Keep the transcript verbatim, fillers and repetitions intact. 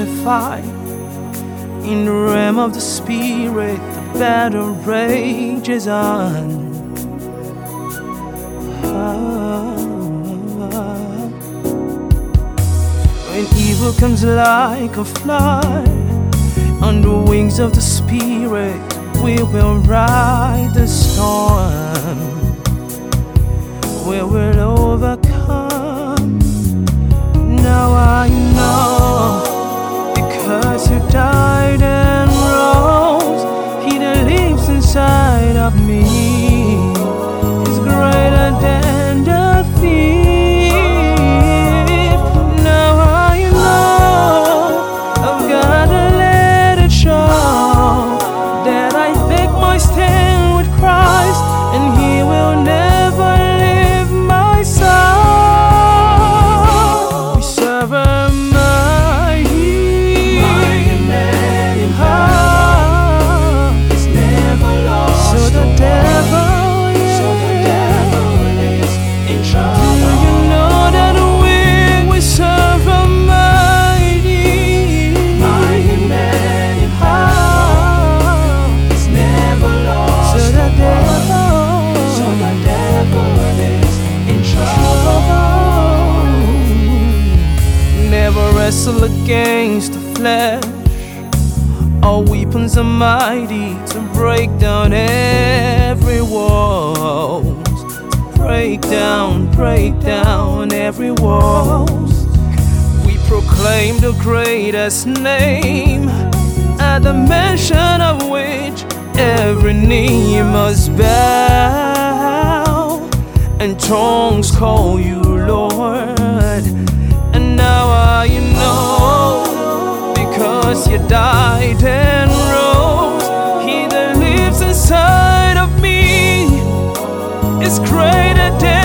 we fight. In the realm of the spirit, the battle rages on. When evil comes like a flood, on the wings of the spirit, we will ride the storm. We will overcome. Now I know, because you died and rose, He that lives inside of me is greater than the thief. Now I know, I've gotta let it show that I take my stand with Christ, and He will never leave my side. We serve a mighty, mighty man in power. He's never lost So the a devil, war. So the devil is in trouble. do you know that we we serve a mighty, Mighty man in power? He's never lost So the a war. devil, So the devil is in trouble. never wrestle against the flesh. Our weapons are mighty to break down every wall. Break down, break down every wall. We proclaim the greatest name, at the mention of which every knee must bow, and tongues call you Lord. And now I know, because you died and rose, He that lives inside of me is greater than